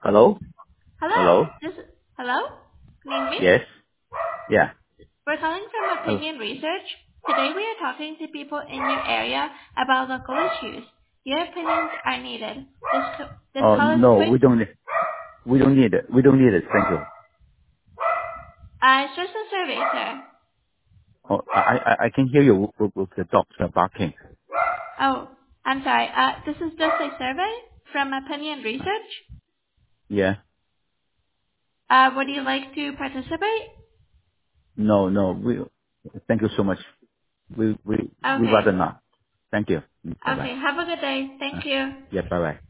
Hello? Hello. Hello? Hello. Can you hear me? Yes? Yeah. We're calling from Hello. Opinion Research. Today we are talking to people in your area about local issues. Your opinions are needed. This Oh, call is no, quick. we don't need it. We don't need it. Thank you. It's just a survey, sir. Oh, I can hear you with the dogs barking. Oh, I'm sorry. This is just a survey from Opinion Research. Yeah. Would you like to participate? No, no, thank you so much. We Okay. rather not. Thank you. Bye bye. Okay. Have a good day. Thank you. Yeah, bye bye.